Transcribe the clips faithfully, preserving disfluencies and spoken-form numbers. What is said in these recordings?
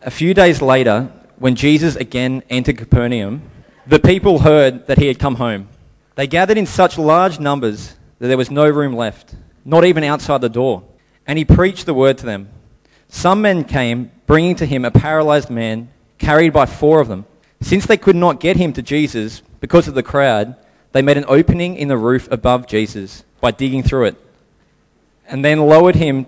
A few days later, when Jesus again entered Capernaum, the people heard that he had come home. They gathered in such large numbers that there was no room left, not even outside the door. And he preached the word to them. Some men came, bringing to him a paralyzed man, carried by four of them. Since they could not get him to Jesus because of the crowd, they made an opening in the roof above Jesus by digging through it, and then lowered him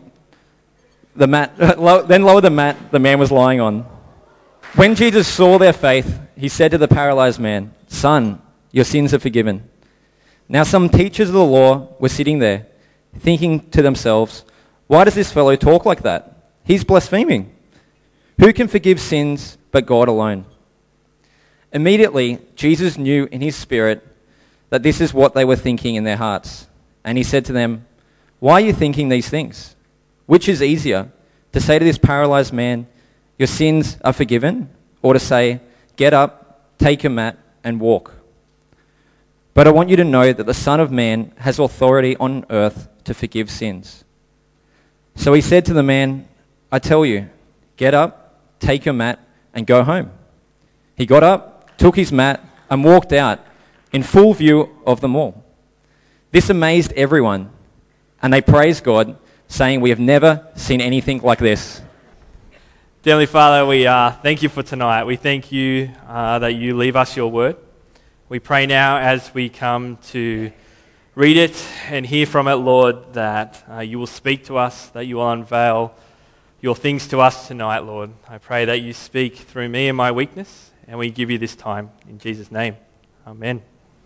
the mat. Then lowered the mat the man was lying on. When Jesus saw their faith, he said to the paralyzed man, "Son, your sins are forgiven." Now some teachers of the law were sitting there, thinking to themselves, "Why does this fellow talk like that? He's blaspheming. Who can forgive sins but God alone?" Immediately, Jesus knew in his spirit that this is what they were thinking in their hearts. And he said to them, "Why are you thinking these things? Which is easier, to say to this paralyzed man, 'Your sins are forgiven,' or to say, 'Get up, take your mat, and walk'? But I want you to know that the Son of Man has authority on earth to forgive sins." So he said to the man, "I tell you, get up, take your mat, and go home." He got up, took his mat, and walked out in full view of them all. This amazed everyone, and they praised God, saying, "We have never seen anything like this." Dear Heavenly Father, we uh, thank you for tonight. We thank you uh, that you leave us your word. We pray now as we come to read it and hear from it, Lord, that uh, you will speak to us, that you will unveil your things to us tonight, Lord. I pray that you speak through me and my weakness, and we give you this time in Jesus' name. Amen.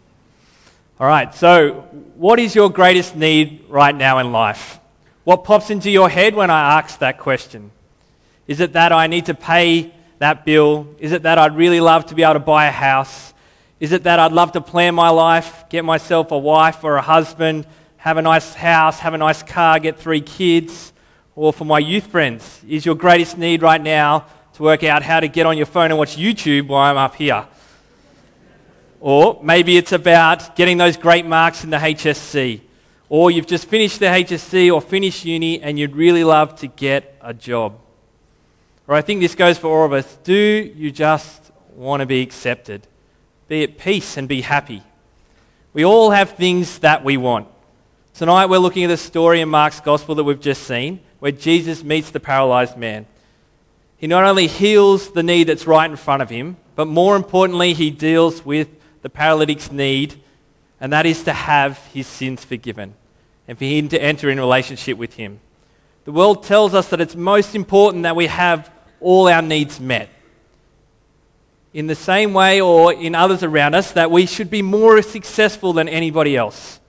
All right, so what is your greatest need right now in life? What pops into your head when I ask that question? Is it that I need to pay that bill? Is it that I'd really love to be able to buy a house? Is it that I'd love to plan my life, get myself a wife or a husband, have a nice house, have a nice car, get three kids? Or for my youth friends, is your greatest need right now to work out how to get on your phone and watch YouTube while I'm up here? Or maybe it's about getting those great marks in the H S C. Or you've just finished the H S C or finished uni and you'd really love to get a job. Or I think this goes for all of us. Do you just want to be accepted? Be at peace and be happy? We all have things that we want. Tonight we're looking at the story in Mark's Gospel that we've just seen, where Jesus meets the paralyzed man. He not only heals the need that's right in front of him, but more importantly, he deals with the paralytic's need, and that is to have his sins forgiven and for him to enter in a relationship with him. The world tells us that it's most important that we have all our needs met. In the same way, or in others around us, that we should be more successful than anybody else.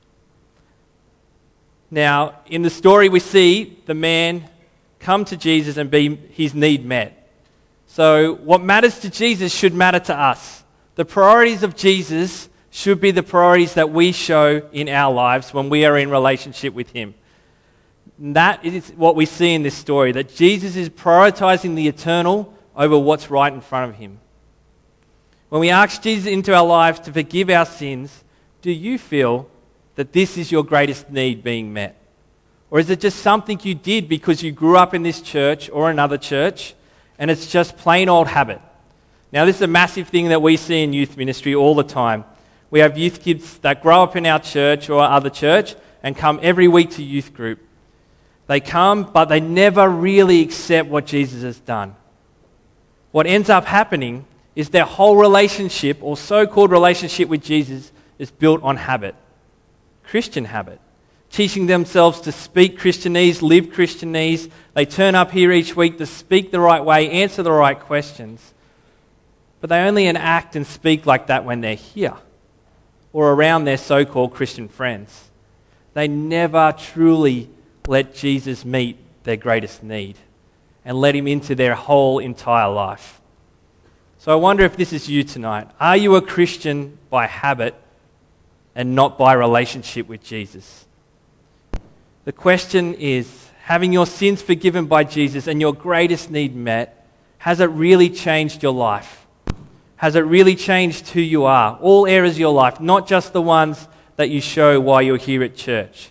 Now, in the story we see the man come to Jesus and be his need met. So what matters to Jesus should matter to us. The priorities of Jesus should be the priorities that we show in our lives when we are in relationship with him. And that is what we see in this story, that Jesus is prioritizing the eternal over what's right in front of him. When we ask Jesus into our lives to forgive our sins, do you feel that this is your greatest need being met? Or is it just something you did because you grew up in this church or another church, and it's just plain old habit? Now, this is a massive thing that we see in youth ministry all the time. We have youth kids that grow up in our church or other church and come every week to youth group. They come, but they never really accept what Jesus has done. What ends up happening is their whole relationship, or so-called relationship with Jesus, is built on habit. Christian habit. Teaching themselves to speak Christianese, live Christianese. They turn up here each week to speak the right way, answer the right questions. But they only enact and speak like that when they're here or around their so-called Christian friends. They never truly let Jesus meet their greatest need and let him into their whole entire life. So I wonder if this is you tonight. Are you a Christian by habit and not by relationship with Jesus? The question is, having your sins forgiven by Jesus and your greatest need met, has it really changed your life? Has it really changed who you are? All areas of your life, not just the ones that you show while you're here at church.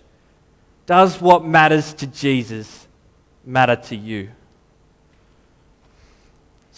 Does what matters to Jesus matter to you?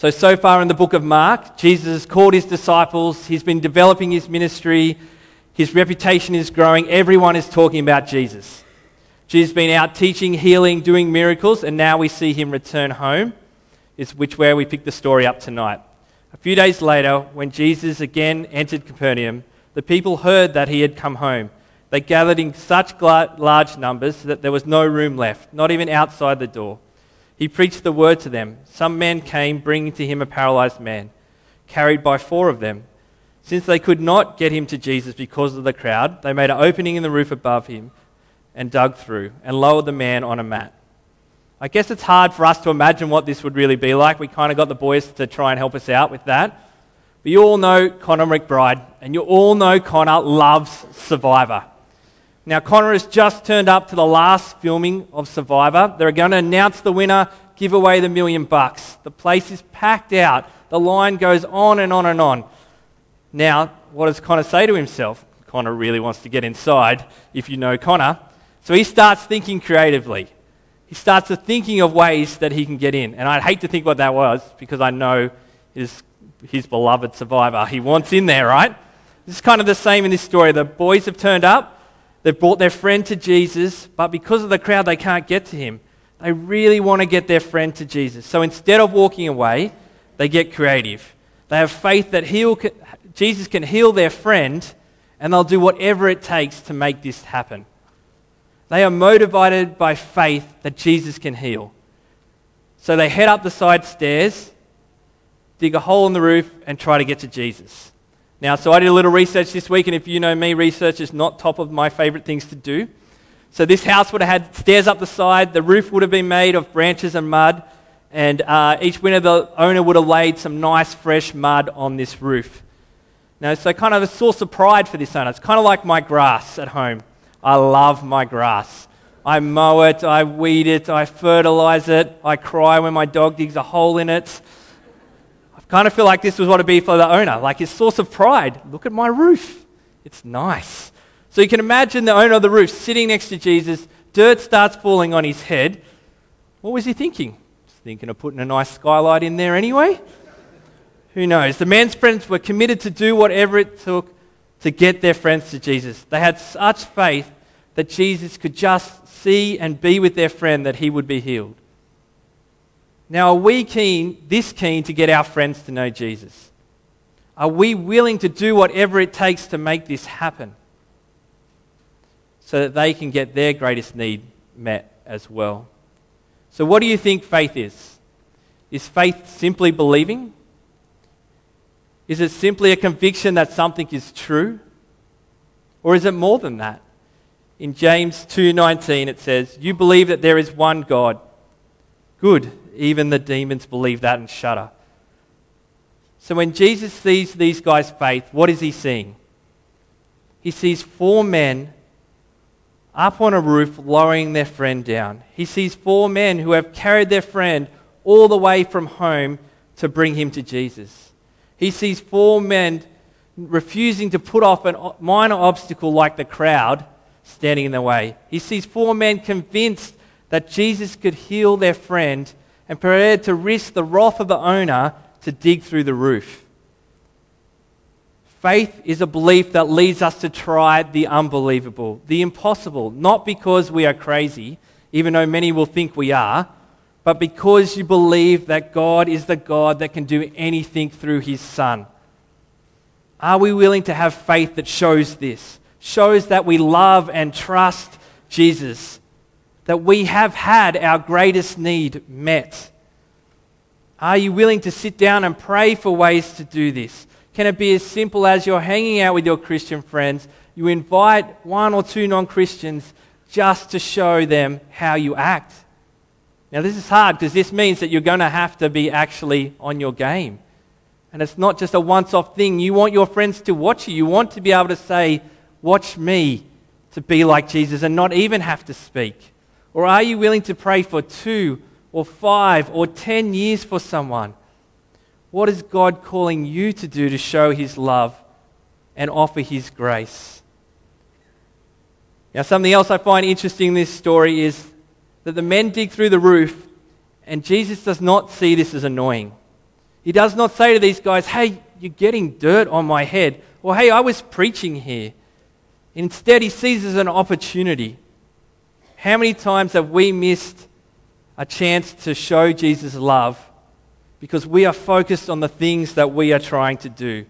So, so far in the book of Mark, Jesus has called his disciples, he's been developing his ministry, his reputation is growing, everyone is talking about Jesus. Jesus has been out teaching, healing, doing miracles, and now we see him return home, is which where we pick the story up tonight. A few days later, when Jesus again entered Capernaum, the people heard that he had come home. They gathered in such large numbers that there was no room left, not even outside the door. He preached the word to them. Some men came, bringing to him a paralyzed man, carried by four of them. Since they could not get him to Jesus because of the crowd, they made an opening in the roof above him and dug through and lowered the man on a mat. I guess it's hard for us to imagine what this would really be like. We kind of got the boys to try and help us out with that. But you all know Connor McBride, and you all know Connor loves Survivor. Now, Connor has just turned up to the last filming of Survivor. They're going to announce the winner, give away the million bucks. The place is packed out. The line goes on and on and on. Now, what does Connor say to himself? Connor really wants to get inside, if you know Connor. So he starts thinking creatively. He starts to thinking of ways that he can get in. And I'd hate to think what that was, because I know his, his beloved Survivor. He wants in there, right? This is kind of the same in this story. The boys have turned up. They've brought their friend to Jesus, but because of the crowd, they can't get to him. They really want to get their friend to Jesus. So instead of walking away, they get creative. They have faith that he'll, Jesus can heal their friend, and they'll do whatever it takes to make this happen. They are motivated by faith that Jesus can heal. So they head up the side stairs, dig a hole in the roof, and try to get to Jesus. Now, so I did a little research this week, and if you know me, research is not top of my favourite things to do. So this house would have had stairs up the side, the roof would have been made of branches and mud, and uh, each winter the owner would have laid some nice fresh mud on this roof. Now, so kind of a source of pride for this owner. It's kind of like my grass at home. I love my grass. I mow it, I weed it, I fertilise it, I cry when my dog digs a hole in it. Kind of feel like this was what it'd be for the owner, like his source of pride. Look at my roof. It's nice. So you can imagine the owner of the roof sitting next to Jesus, dirt starts falling on his head. What was he thinking? Just thinking of putting a nice skylight in there anyway? Who knows? The man's friends were committed to do whatever it took to get their friends to Jesus. They had such faith that Jesus could just see and be with their friend that he would be healed. Now, are we keen, this keen to get our friends to know Jesus? Are we willing to do whatever it takes to make this happen so that they can get their greatest need met as well? So what do you think faith is? Is faith simply believing? Is it simply a conviction that something is true? Or is it more than that? In James two nineteen it says, "You believe that there is one God. Good. Even the demons believe that and shudder." So when Jesus sees these guys' faith, what is he seeing? He sees four men up on a roof lowering their friend down. He sees four men who have carried their friend all the way from home to bring him to Jesus. He sees four men refusing to put off a minor obstacle like the crowd standing in their way. He sees four men convinced that Jesus could heal their friend and prepared to risk the wrath of the owner to dig through the roof. Faith is a belief that leads us to try the unbelievable, the impossible, not because we are crazy, even though many will think we are, but because you believe that God is the God that can do anything through his Son. Are we willing to have faith that shows this, shows that we love and trust Jesus, that we have had our greatest need met? Are you willing to sit down and pray for ways to do this? Can it be as simple as you're hanging out with your Christian friends, you invite one or two non-Christians just to show them how you act? Now this is hard because this means that you're going to have to be actually on your game. And it's not just a once-off thing. You want your friends to watch you. You want to be able to say, "Watch me to be like Jesus," and not even have to speak. Or are you willing to pray for two or five or ten years for someone? What is God calling you to do to show his love and offer his grace? Now, something else I find interesting in this story is that the men dig through the roof, and Jesus does not see this as annoying. He does not say to these guys, hey, you're getting dirt on my head, or hey, I was preaching here. Instead, he sees it as an opportunity. How many times have we missed a chance to show Jesus' love because we are focused on the things that we are trying to do?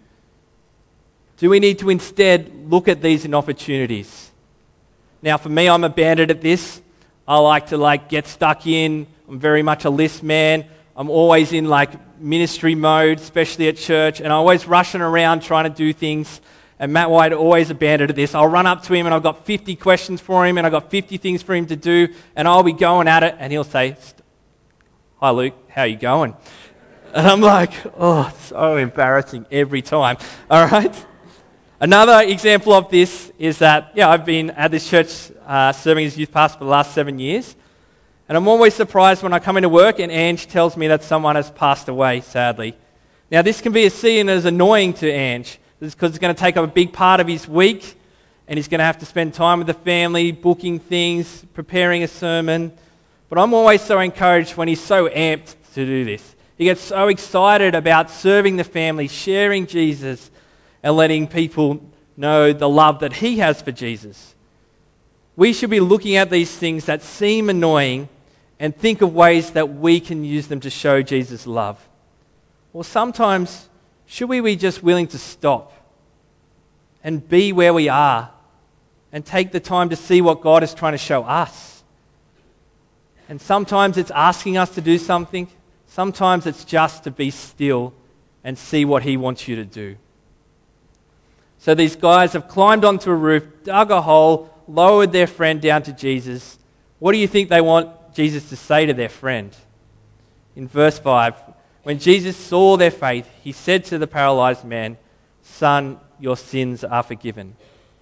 Do we need to instead look at these in opportunities? Now, for me, I'm a bandit at this. I like to like get stuck in. I'm very much a list man. I'm always in like ministry mode, especially at church, and I'm always rushing around trying to do things. And Matt White, always a bandit at this. I'll run up to him and I've got fifty questions for him and I've got fifty things for him to do, and I'll be going at it, and he'll say, hi Luke, how you going? And I'm like, oh, so embarrassing every time. All right? Another example of this is that, yeah, I've been at this church uh, serving as youth pastor for the last seven years. And I'm always surprised when I come into work and Ange tells me that someone has passed away, sadly. Now, this can be seen as annoying to Ange because it's going to take up a big part of his week, and he's going to have to spend time with the family, booking things, preparing a sermon. But I'm always so encouraged when he's so amped to do this. He gets so excited about serving the family, sharing Jesus, and letting people know the love that he has for Jesus. We should be looking at these things that seem annoying and think of ways that we can use them to show Jesus' love. Or sometimes, should we be just willing to stop and be where we are and take the time to see what God is trying to show us? And sometimes it's asking us to do something. Sometimes it's just to be still and see what he wants you to do. So these guys have climbed onto a roof, dug a hole, lowered their friend down to Jesus. What do you think they want Jesus to say to their friend? In verse five, when Jesus saw their faith, he said to the paralyzed man, "Son, your sins are forgiven."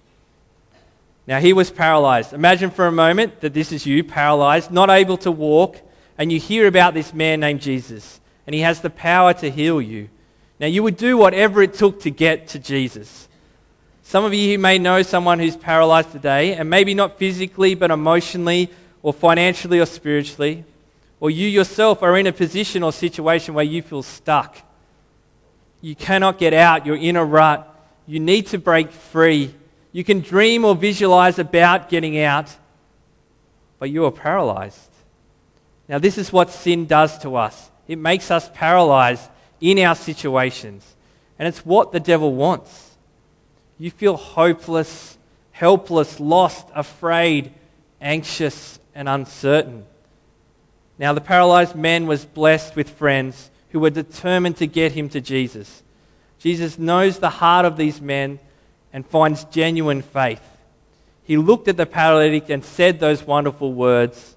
Now he was paralyzed. Imagine for a moment that this is you, paralyzed, not able to walk, and you hear about this man named Jesus, and he has the power to heal you. Now you would do whatever it took to get to Jesus. Some of you may know someone who's paralyzed today, and maybe not physically, but emotionally, or financially, or spiritually. Or you yourself are in a position or situation where you feel stuck. You cannot get out. You're in a rut. You need to break free. You can dream or visualize about getting out, but you are paralyzed. Now, this is what sin does to us. It makes us paralyzed in our situations. And it's what the devil wants. You feel hopeless, helpless, lost, afraid, anxious, and uncertain. Now, the paralyzed man was blessed with friends who were determined to get him to Jesus. Jesus knows the heart of these men and finds genuine faith. He looked at the paralytic and said those wonderful words,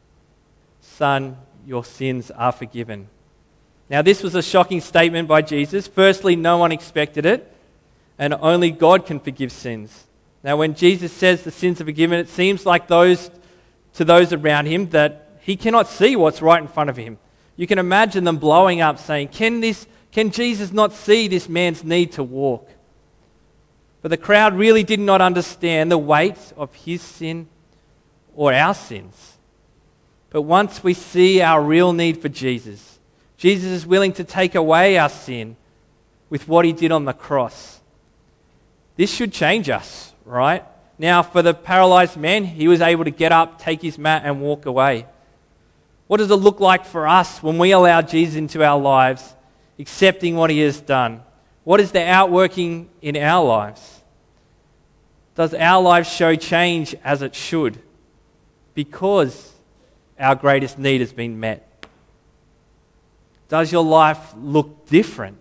"Son, your sins are forgiven." Now, this was a shocking statement by Jesus. Firstly, no one expected it, and only God can forgive sins. Now, when Jesus says the sins are forgiven, it seems like those to those around him that he cannot see what's right in front of him. You can imagine them blowing up saying, can this, can Jesus not see this man's need to walk? But the crowd really did not understand the weight of his sin or our sins. But once we see our real need for Jesus, Jesus is willing to take away our sin with what he did on the cross. This should change us, right? Now, for the paralyzed man, he was able to get up, take his mat, and walk away. What does it look like for us when we allow Jesus into our lives, accepting what he has done? What is the outworking in our lives? Does our lives show change as it should? Because our greatest need has been met. Does your life look different?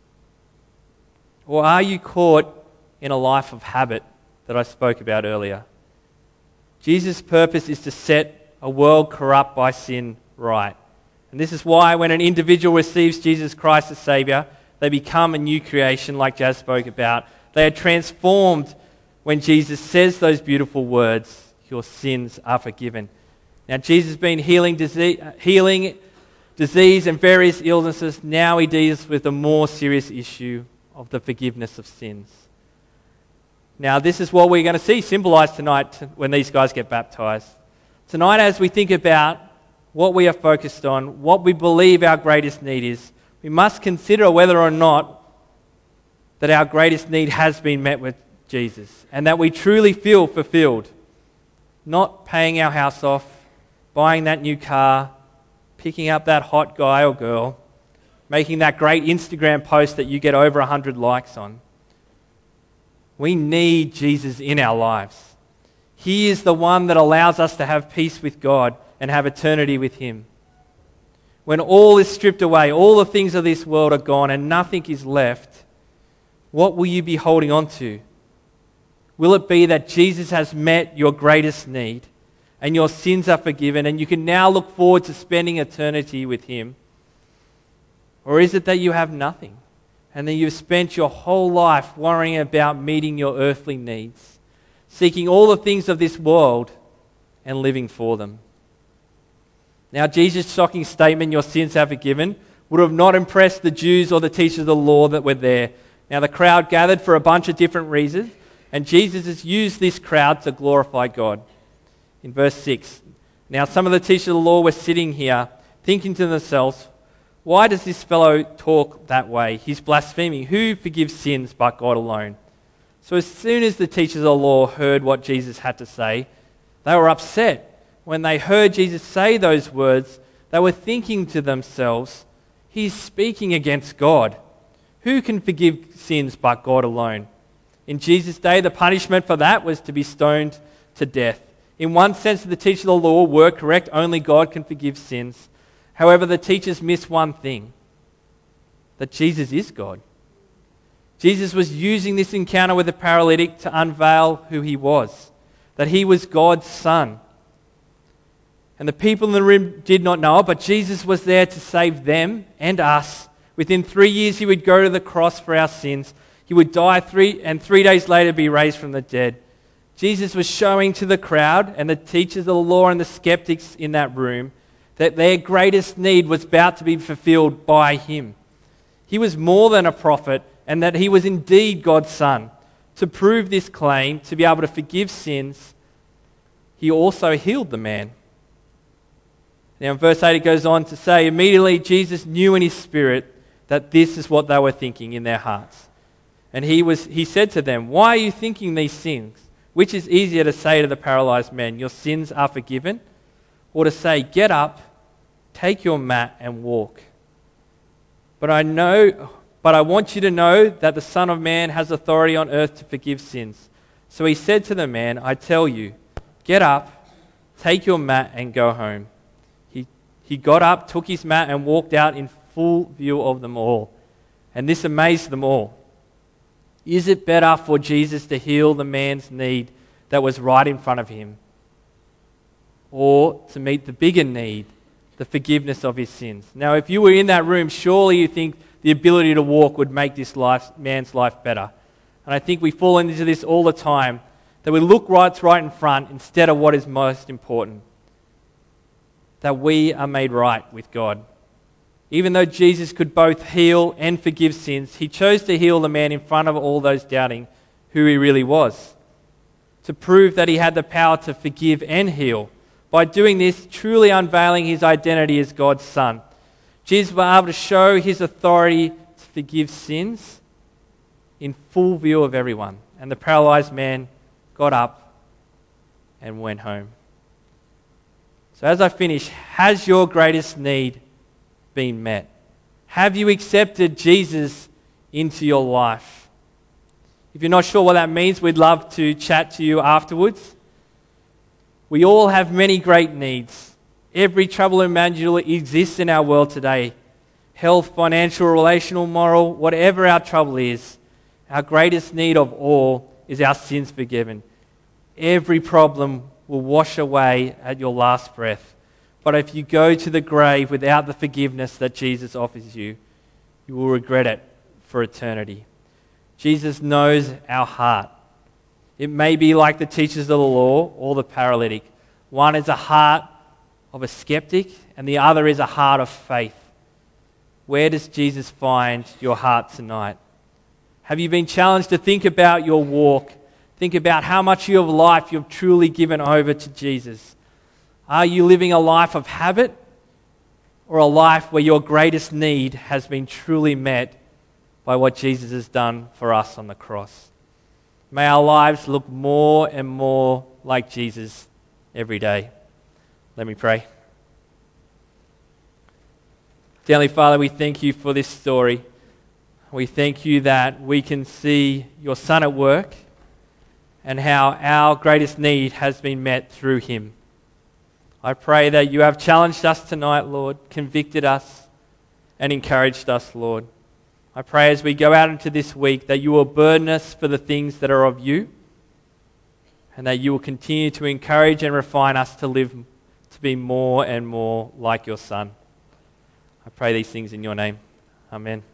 Or are you caught in a life of habit that I spoke about earlier? Jesus' purpose is to set a world corrupt by sin right. And this is why when an individual receives Jesus Christ as Saviour, they become a new creation like Jazz spoke about. They are transformed when Jesus says those beautiful words, "Your sins are forgiven." Now, Jesus has been healing disease, healing disease and various illnesses. Now he deals with the more serious issue of the forgiveness of sins. Now, this is what we're going to see symbolized tonight when these guys get baptized. Tonight, as we think about what we are focused on, what we believe our greatest need is, we must consider whether or not that our greatest need has been met with Jesus and that we truly feel fulfilled. Not paying our house off, buying that new car, picking up that hot guy or girl, making that great Instagram post that you get over one hundred likes on. We need Jesus in our lives. He is the one that allows us to have peace with God and have eternity with Him. When all is stripped away, all the things of this world are gone and nothing is left, what will you be holding on to? Will it be that Jesus has met your greatest need and your sins are forgiven and you can now look forward to spending eternity with Him? Or is it that you have nothing and that you've spent your whole life worrying about meeting your earthly needs, seeking all the things of this world and living for them? Now, Jesus' shocking statement, your sins are forgiven, would have not impressed the Jews or the teachers of the law that were there. Now, the crowd gathered for a bunch of different reasons, and Jesus has used this crowd to glorify God. In verse six, now some of the teachers of the law were sitting here, thinking to themselves, why does this fellow talk that way? He's blaspheming. Who forgives sins but God alone? So as soon as the teachers of the law heard what Jesus had to say, they were upset. When they heard Jesus say those words, they were thinking to themselves, he's speaking against God. Who can forgive sins but God alone? In Jesus' day, the punishment for that was to be stoned to death. In one sense, the teachers of the law were correct. Only God can forgive sins. However, the teachers missed one thing, that Jesus is God. Jesus was using this encounter with the paralytic to unveil who He was, that He was God's Son. And the people in the room did not know it, but Jesus was there to save them and us. Within three years, He would go to the cross for our sins. He would die three, and three days later be raised from the dead. Jesus was showing to the crowd and the teachers of the law and the skeptics in that room that their greatest need was about to be fulfilled by Him. He was more than a prophet, and that He was indeed God's Son. To prove this claim, to be able to forgive sins, He also healed the man. Now in verse eight it goes on to say, immediately Jesus knew in His spirit that this is what they were thinking in their hearts. And he was he said to them, why are you thinking these things? Which is easier to say to the paralyzed man, your sins are forgiven? Or to say, get up, take your mat and walk? But I know, but I want you to know that the Son of Man has authority on earth to forgive sins. So He said to the man, I tell you, get up, take your mat and go home. He, he got up, took his mat and walked out in full view of them all. And this amazed them all. Is it better for Jesus to heal the man's need that was right in front of him, or to meet the bigger need, the forgiveness of his sins? Now, if you were in that room, surely you think the ability to walk would make this life, man's life better. And I think we fall into this all the time, that we look what's right in front instead of what is most important, that we are made right with God. Even though Jesus could both heal and forgive sins, He chose to heal the man in front of all those doubting who He really was, to prove that He had the power to forgive and heal. By doing this, truly unveiling His identity as God's Son, Jesus was able to show His authority to forgive sins in full view of everyone. And the paralyzed man got up and went home. So as I finish, has your greatest need been met? Have you accepted Jesus into your life? If you're not sure what that means, we'd love to chat to you afterwards. We all have many great needs. Every trouble imaginable exists in our world today. Health, financial, relational, moral, whatever our trouble is, our greatest need of all is our sins forgiven. Every problem will wash away at your last breath. But if you go to the grave without the forgiveness that Jesus offers you, you will regret it for eternity. Jesus knows our heart. It may be like the teachers of the law or the paralytic. One is a heart of a skeptic and the other is a heart of faith. Where does Jesus find your heart tonight? Have you been challenged to think about your walk? Think about how much of your life you've truly given over to Jesus. Are you living a life of habit? or a life where your greatest need has been truly met by what Jesus has done for us on the cross. May our lives look more and more like Jesus every day. Let me pray. Dear Heavenly Father, we thank you for this story. We thank you that we can see your Son at work and how our greatest need has been met through him. I pray that you have challenged us tonight, Lord, convicted us and encouraged us, Lord. I pray as we go out into this week that you will burden us for the things that are of you, and that you will continue to encourage and refine us to live, to be more and more like your Son. I pray these things in your name. Amen.